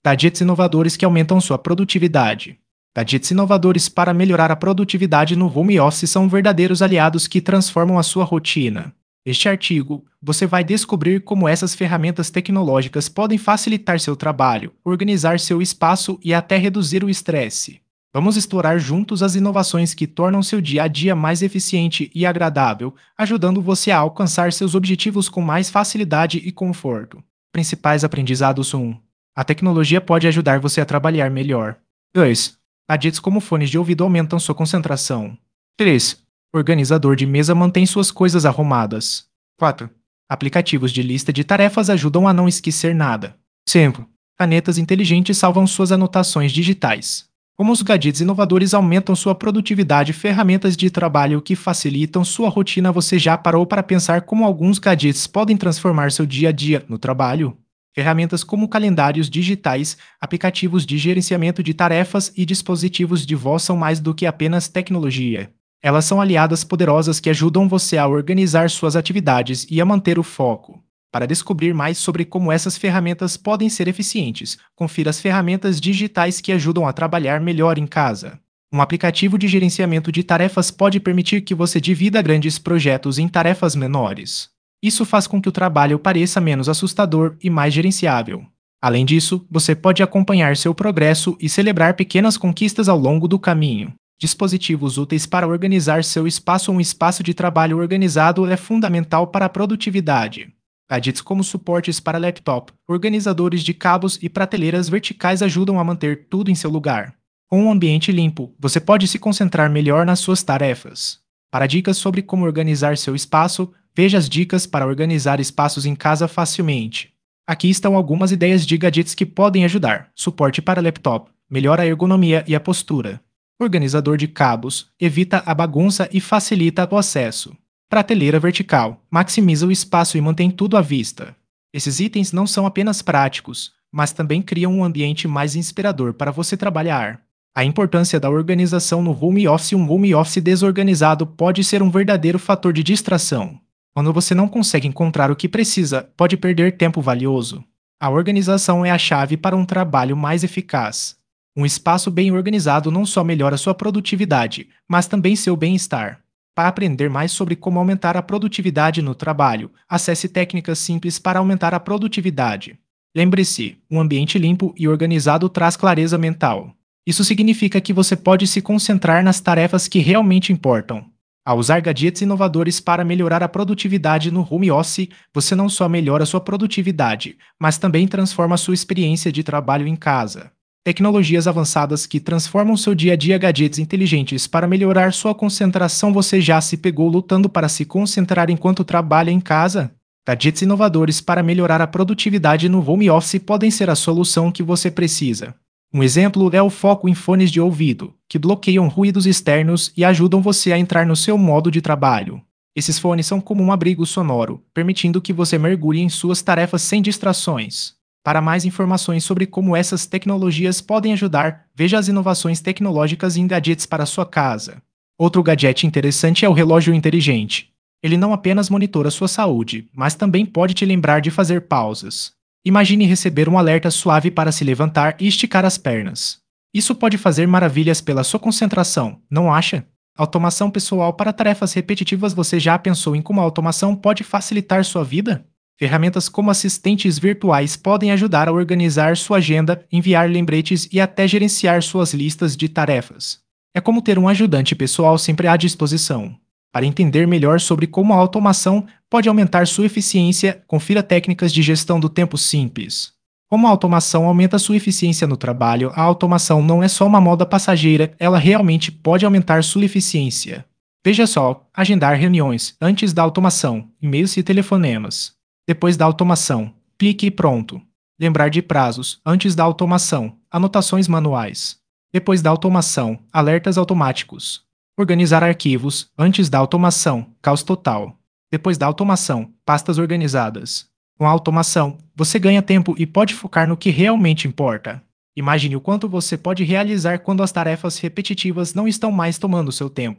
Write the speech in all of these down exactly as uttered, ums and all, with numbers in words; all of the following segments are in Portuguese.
Gadgets inovadores que aumentam sua produtividade. Gadgets inovadores para melhorar a produtividade no home office são verdadeiros aliados que transformam a sua rotina. Neste artigo, você vai descobrir como essas ferramentas tecnológicas podem facilitar seu trabalho, organizar seu espaço e até reduzir o estresse. Vamos explorar juntos as inovações que tornam seu dia a dia mais eficiente e agradável, ajudando você a alcançar seus objetivos com mais facilidade e conforto. Principais aprendizados: um. A tecnologia pode ajudar você a trabalhar melhor. dois. Gadgets como fones de ouvido aumentam sua concentração. três. Organizador de mesa mantém suas coisas arrumadas. quatro. Aplicativos de lista de tarefas ajudam a não esquecer nada. cinco. Canetas inteligentes salvam suas anotações digitais. Como os gadgets inovadores aumentam sua produtividade, ferramentas de trabalho que facilitam sua rotina. Você já parou para pensar como alguns gadgets podem transformar seu dia a dia no trabalho? Ferramentas como calendários digitais, aplicativos de gerenciamento de tarefas e dispositivos de voz são mais do que apenas tecnologia. Elas são aliadas poderosas que ajudam você a organizar suas atividades e a manter o foco. Para descobrir mais sobre como essas ferramentas podem ser eficientes, confira as ferramentas digitais que ajudam a trabalhar melhor em casa. Um aplicativo de gerenciamento de tarefas pode permitir que você divida grandes projetos em tarefas menores. Isso faz com que o trabalho pareça menos assustador e mais gerenciável. Além disso, você pode acompanhar seu progresso e celebrar pequenas conquistas ao longo do caminho. Dispositivos úteis para organizar seu espaço. Um espaço de trabalho organizado é fundamental para a produtividade. Gadgets como suportes para laptop, organizadores de cabos e prateleiras verticais ajudam a manter tudo em seu lugar. Com um ambiente limpo, você pode se concentrar melhor nas suas tarefas. Para dicas sobre como organizar seu espaço, veja as dicas para organizar espaços em casa facilmente. Aqui estão algumas ideias de gadgets que podem ajudar. Suporte para laptop, melhora a ergonomia e a postura. Organizador de cabos, evita a bagunça e facilita o acesso. Prateleira vertical, maximiza o espaço e mantém tudo à vista. Esses itens não são apenas práticos, mas também criam um ambiente mais inspirador para você trabalhar. A importância da organização no home office. Um home office desorganizado pode ser um verdadeiro fator de distração. Quando você não consegue encontrar o que precisa, pode perder tempo valioso. A organização é a chave para um trabalho mais eficaz. Um espaço bem organizado não só melhora sua produtividade, mas também seu bem-estar. Para aprender mais sobre como aumentar a produtividade no trabalho, acesse técnicas simples para aumentar a produtividade. Lembre-se, um ambiente limpo e organizado traz clareza mental. Isso significa que você pode se concentrar nas tarefas que realmente importam. Ao usar gadgets inovadores para melhorar a produtividade no home office, você não só melhora sua produtividade, mas também transforma sua experiência de trabalho em casa. Tecnologias avançadas que transformam seu dia a dia. Gadgets inteligentes para melhorar sua concentração. Você já se pegou lutando para se concentrar enquanto trabalha em casa? Gadgets inovadores para melhorar a produtividade no home office podem ser a solução que você precisa. Um exemplo é o foco em fones de ouvido, que bloqueiam ruídos externos e ajudam você a entrar no seu modo de trabalho. Esses fones são como um abrigo sonoro, permitindo que você mergulhe em suas tarefas sem distrações. Para mais informações sobre como essas tecnologias podem ajudar, veja as inovações tecnológicas em gadgets para sua casa. Outro gadget interessante é o relógio inteligente. Ele não apenas monitora sua saúde, mas também pode te lembrar de fazer pausas. Imagine receber um alerta suave para se levantar e esticar as pernas. Isso pode fazer maravilhas pela sua concentração, não acha? Automação pessoal para tarefas repetitivas. Você já pensou em como a automação pode facilitar sua vida? Ferramentas como assistentes virtuais podem ajudar a organizar sua agenda, enviar lembretes e até gerenciar suas listas de tarefas. É como ter um ajudante pessoal sempre à disposição. Para entender melhor sobre como a automação pode aumentar sua eficiência, confira técnicas de gestão do tempo simples. Como a automação aumenta sua eficiência no trabalho, a automação não é só uma moda passageira, ela realmente pode aumentar sua eficiência. Veja só, agendar reuniões antes da automação, e-mails e telefonemas. Depois da automação, clique e pronto. Lembrar de prazos antes da automação, anotações manuais. Depois da automação, alertas automáticos. Organizar arquivos antes da automação, caos total. Depois da automação, pastas organizadas. Com a automação, você ganha tempo e pode focar no que realmente importa. Imagine o quanto você pode realizar quando as tarefas repetitivas não estão mais tomando seu tempo.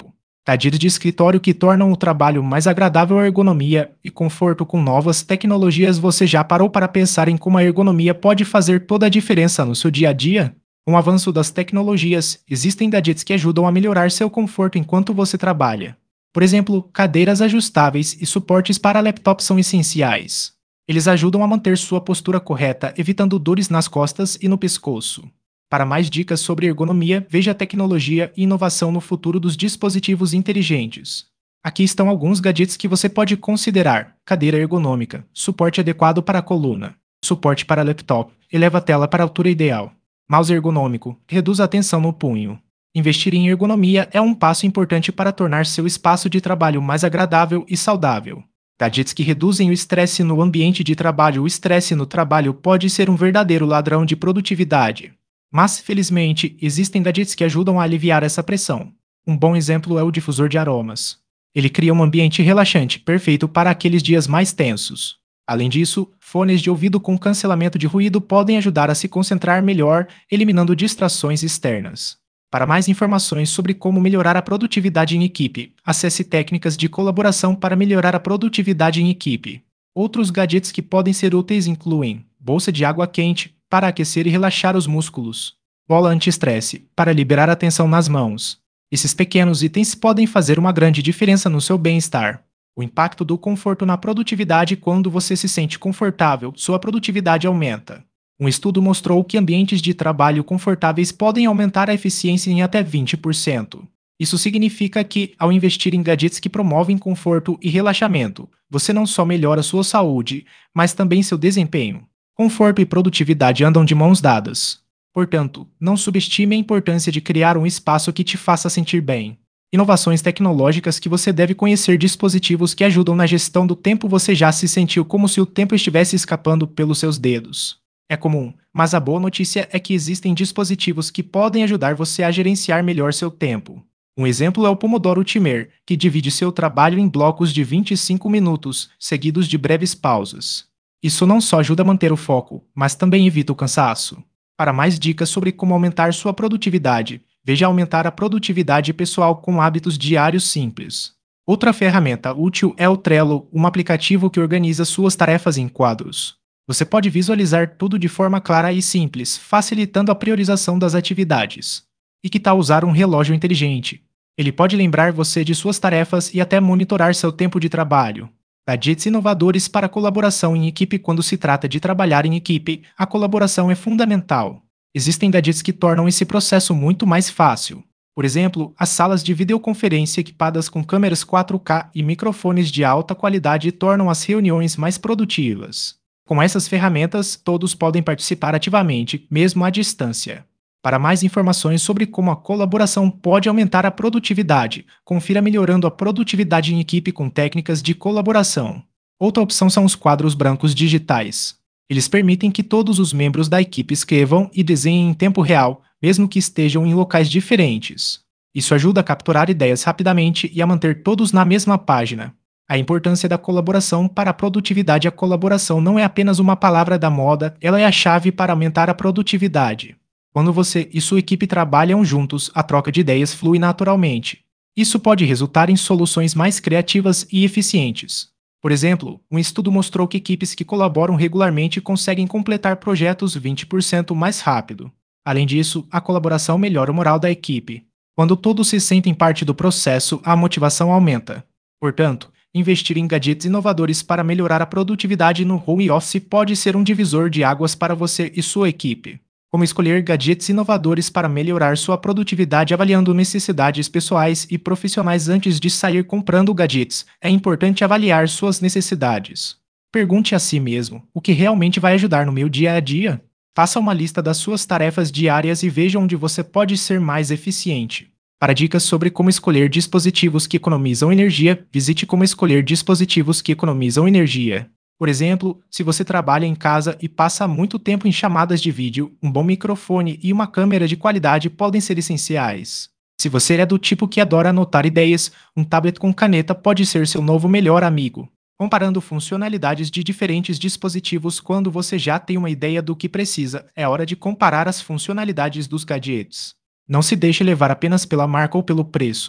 Gadgets de escritório que tornam o trabalho mais agradável, a ergonomia e conforto com novas tecnologias. Você já parou para pensar em como a ergonomia pode fazer toda a diferença no seu dia a dia? Com o avanço das tecnologias, existem gadgets que ajudam a melhorar seu conforto enquanto você trabalha. Por exemplo, cadeiras ajustáveis e suportes para laptops são essenciais. Eles ajudam a manter sua postura correta, evitando dores nas costas e no pescoço. Para mais dicas sobre ergonomia, veja a tecnologia e inovação no futuro dos dispositivos inteligentes. Aqui estão alguns gadgets que você pode considerar: cadeira ergonômica, suporte adequado para a coluna, suporte para laptop, eleva a tela para a altura ideal, mouse ergonômico, reduz a tensão no punho. Investir em ergonomia é um passo importante para tornar seu espaço de trabalho mais agradável e saudável. Gadgets que reduzem o estresse no ambiente de trabalho. O estresse no trabalho pode ser um verdadeiro ladrão de produtividade. Mas, felizmente, existem gadgets que ajudam a aliviar essa pressão. Um bom exemplo é o difusor de aromas. Ele cria um ambiente relaxante, perfeito para aqueles dias mais tensos. Além disso, fones de ouvido com cancelamento de ruído podem ajudar a se concentrar melhor, eliminando distrações externas. Para mais informações sobre como melhorar a produtividade em equipe, acesse técnicas de colaboração para melhorar a produtividade em equipe. Outros gadgets que podem ser úteis incluem bolsa de água quente, para aquecer e relaxar os músculos, bola anti-estresse, para liberar a tensão nas mãos. Esses pequenos itens podem fazer uma grande diferença no seu bem-estar. O impacto do conforto na produtividade. Quando você se sente confortável, sua produtividade aumenta. Um estudo mostrou que ambientes de trabalho confortáveis podem aumentar a eficiência em até vinte por cento. Isso significa que, ao investir em gadgets que promovem conforto e relaxamento, você não só melhora sua saúde, mas também seu desempenho. Conforto e produtividade andam de mãos dadas. Portanto, não subestime a importância de criar um espaço que te faça sentir bem. Inovações tecnológicas que você deve conhecer. Dispositivos que ajudam na gestão do tempo. Você já se sentiu como se o tempo estivesse escapando pelos seus dedos? É comum, mas a boa notícia é que existem dispositivos que podem ajudar você a gerenciar melhor seu tempo. Um exemplo é o Pomodoro Timer, que divide seu trabalho em blocos de vinte e cinco minutos, seguidos de breves pausas. Isso não só ajuda a manter o foco, mas também evita o cansaço. Para mais dicas sobre como aumentar sua produtividade, veja aumentar a produtividade pessoal com hábitos diários simples. Outra ferramenta útil é o Trello, um aplicativo que organiza suas tarefas em quadros. Você pode visualizar tudo de forma clara e simples, facilitando a priorização das atividades. E que tal usar um relógio inteligente? Ele pode lembrar você de suas tarefas e até monitorar seu tempo de trabalho. Gadgets inovadores para colaboração em equipe. Quando se trata de trabalhar em equipe, a colaboração é fundamental. Existem gadgets que tornam esse processo muito mais fácil. Por exemplo, as salas de videoconferência equipadas com câmeras quatro K e microfones de alta qualidade tornam as reuniões mais produtivas. Com essas ferramentas, todos podem participar ativamente, mesmo à distância. Para mais informações sobre como a colaboração pode aumentar a produtividade, confira Melhorando a Produtividade em Equipe com técnicas de colaboração. Outra opção são os quadros brancos digitais. Eles permitem que todos os membros da equipe escrevam e desenhem em tempo real, mesmo que estejam em locais diferentes. Isso ajuda a capturar ideias rapidamente e a manter todos na mesma página. A importância da colaboração para a produtividade. A colaboração não é apenas uma palavra da moda, ela é a chave para aumentar a produtividade. Quando você e sua equipe trabalham juntos, a troca de ideias flui naturalmente. Isso pode resultar em soluções mais criativas e eficientes. Por exemplo, um estudo mostrou que equipes que colaboram regularmente conseguem completar projetos vinte por cento mais rápido. Além disso, a colaboração melhora o moral da equipe. Quando todos se sentem parte do processo, a motivação aumenta. Portanto, investir em gadgets inovadores para melhorar a produtividade no home office pode ser um divisor de águas para você e sua equipe. Como escolher gadgets inovadores para melhorar sua produtividade? Avaliando necessidades pessoais e profissionais. Antes de sair comprando gadgets, é importante avaliar suas necessidades. Pergunte a si mesmo: o que realmente vai ajudar no meu dia a dia? Faça uma lista das suas tarefas diárias e veja onde você pode ser mais eficiente. Para dicas sobre como escolher dispositivos que economizam energia, visite Como Escolher Dispositivos que Economizam Energia. Por exemplo, se você trabalha em casa e passa muito tempo em chamadas de vídeo, um bom microfone e uma câmera de qualidade podem ser essenciais. Se você é do tipo que adora anotar ideias, um tablet com caneta pode ser seu novo melhor amigo. Comparando funcionalidades de diferentes dispositivos. Quando você já tem uma ideia do que precisa, é hora de comparar as funcionalidades dos gadgets. Não se deixe levar apenas pela marca ou pelo preço.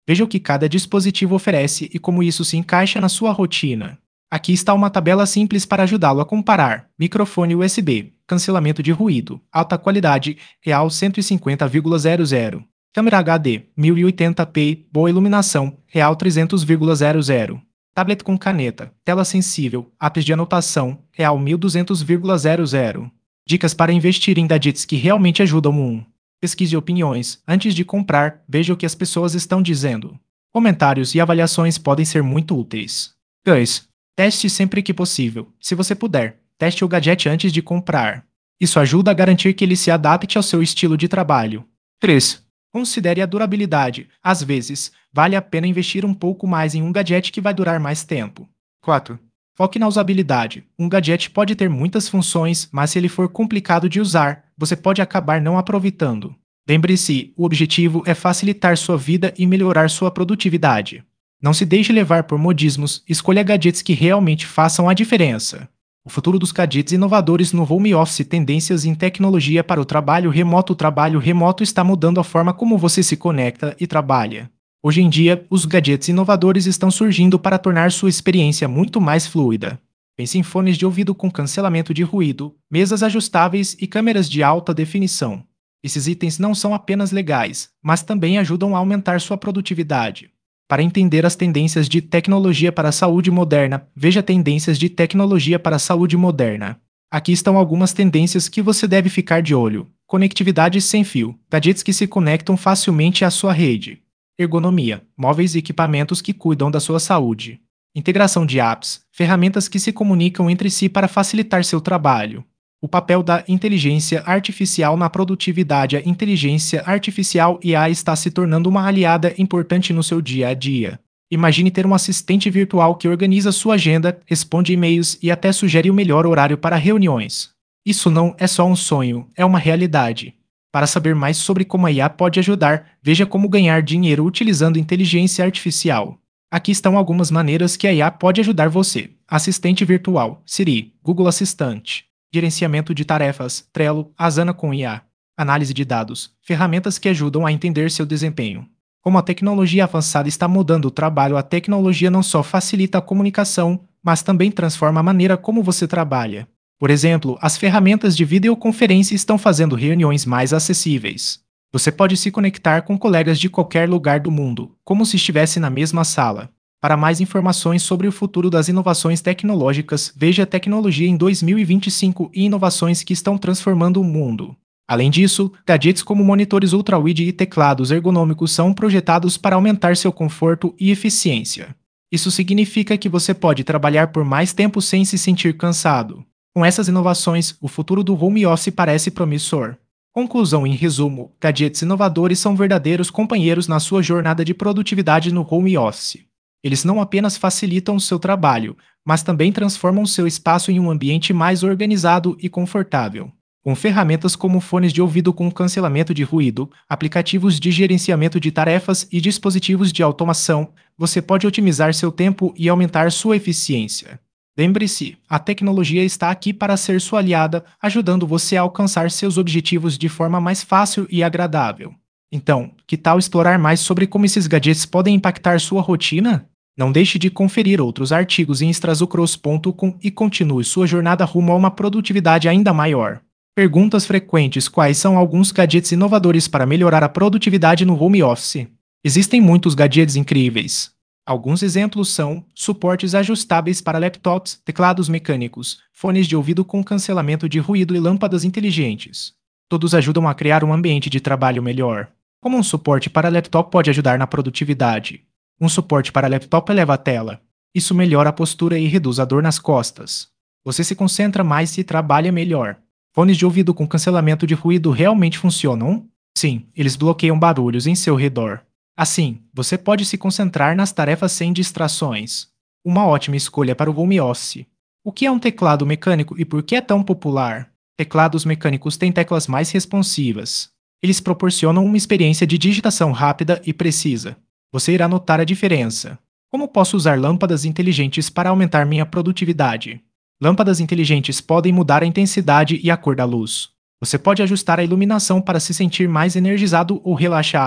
Veja o que cada dispositivo oferece e como isso se encaixa na sua rotina. Aqui está uma tabela simples para ajudá-lo a comparar: microfone U S B, cancelamento de ruído, alta qualidade, real cento e cinquenta vírgula zero zero. Câmera H D, mil e oitenta p, boa iluminação, real trezentos vírgula zero zero. Tablet com caneta, tela sensível, apps de anotação, real mil e duzentos vírgula zero zero. Dicas para investir em gadgets que realmente ajudam um. Pesquise opiniões. Antes de comprar, veja o que as pessoas estão dizendo. Comentários e avaliações podem ser muito úteis. dois. Teste sempre que possível. Se você puder, teste o gadget antes de comprar. Isso ajuda a garantir que ele se adapte ao seu estilo de trabalho. três. Considere a durabilidade. Às vezes, vale a pena investir um pouco mais em um gadget que vai durar mais tempo. quatro. Foque na usabilidade. Um gadget pode ter muitas funções, mas se ele for complicado de usar, você pode acabar não aproveitando. Lembre-se, o objetivo é facilitar sua vida e melhorar sua produtividade. Não se deixe levar por modismos, escolha gadgets que realmente façam a diferença. O futuro dos gadgets inovadores no home office. Tendências em tecnologia para o trabalho remoto. O trabalho remoto está mudando a forma como você se conecta e trabalha. Hoje em dia, os gadgets inovadores estão surgindo para tornar sua experiência muito mais fluida. Pense em fones de ouvido com cancelamento de ruído, mesas ajustáveis e câmeras de alta definição. Esses itens não são apenas legais, mas também ajudam a aumentar sua produtividade. Para entender as tendências de tecnologia para a saúde moderna, veja Tendências de tecnologia para a saúde moderna. Aqui estão algumas tendências que você deve ficar de olho. Conectividade sem fio, gadgets que se conectam facilmente à sua rede. Ergonomia, móveis e equipamentos que cuidam da sua saúde. Integração de apps, ferramentas que se comunicam entre si para facilitar seu trabalho. O papel da inteligência artificial na produtividade. A inteligência artificial I A está se tornando uma aliada importante no seu dia a dia. Imagine ter um assistente virtual que organiza sua agenda, responde e-mails e até sugere o melhor horário para reuniões. Isso não é só um sonho, é uma realidade. Para saber mais sobre como a I A pode ajudar, veja como ganhar dinheiro utilizando inteligência artificial. Aqui estão algumas maneiras que a I A pode ajudar você. Assistente virtual, Siri, Google Assistante. Gerenciamento de tarefas, Trello, Asana com I A. Análise de dados, ferramentas que ajudam a entender seu desempenho. Como a tecnologia avançada está mudando o trabalho, a tecnologia não só facilita a comunicação, mas também transforma a maneira como você trabalha. Por exemplo, as ferramentas de videoconferência estão fazendo reuniões mais acessíveis. Você pode se conectar com colegas de qualquer lugar do mundo, como se estivesse na mesma sala. Para mais informações sobre o futuro das inovações tecnológicas, veja Tecnologia em dois mil e vinte e cinco e inovações que estão transformando o mundo. Além disso, gadgets como monitores ultra-wide e teclados ergonômicos são projetados para aumentar seu conforto e eficiência. Isso significa que você pode trabalhar por mais tempo sem se sentir cansado. Com essas inovações, o futuro do home office parece promissor. Conclusão: em resumo, gadgets inovadores são verdadeiros companheiros na sua jornada de produtividade no home office. Eles não apenas facilitam o seu trabalho, mas também transformam seu espaço em um ambiente mais organizado e confortável. Com ferramentas como fones de ouvido com cancelamento de ruído, aplicativos de gerenciamento de tarefas e dispositivos de automação, você pode otimizar seu tempo e aumentar sua eficiência. Lembre-se, a tecnologia está aqui para ser sua aliada, ajudando você a alcançar seus objetivos de forma mais fácil e agradável. Então, que tal explorar mais sobre como esses gadgets podem impactar sua rotina? Não deixe de conferir outros artigos em extrazucross ponto com e continue sua jornada rumo a uma produtividade ainda maior. Perguntas frequentes: quais são alguns gadgets inovadores para melhorar a produtividade no home office? Existem muitos gadgets incríveis. Alguns exemplos são suportes ajustáveis para laptops, teclados mecânicos, fones de ouvido com cancelamento de ruído e lâmpadas inteligentes. Todos ajudam a criar um ambiente de trabalho melhor. Como um suporte para laptop pode ajudar na produtividade? Um suporte para laptop eleva a tela. Isso melhora a postura e reduz a dor nas costas. Você se concentra mais e trabalha melhor. Fones de ouvido com cancelamento de ruído realmente funcionam? Sim, eles bloqueiam barulhos em seu redor. Assim, você pode se concentrar nas tarefas sem distrações. Uma ótima escolha para o home office. O que é um teclado mecânico e por que é tão popular? Teclados mecânicos têm teclas mais responsivas. Eles proporcionam uma experiência de digitação rápida e precisa. Você irá notar a diferença. Como posso usar lâmpadas inteligentes para aumentar minha produtividade? Lâmpadas inteligentes podem mudar a intensidade e a cor da luz. Você pode ajustar a iluminação para se sentir mais energizado ou relaxado.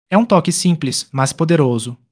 É um toque simples, mas poderoso.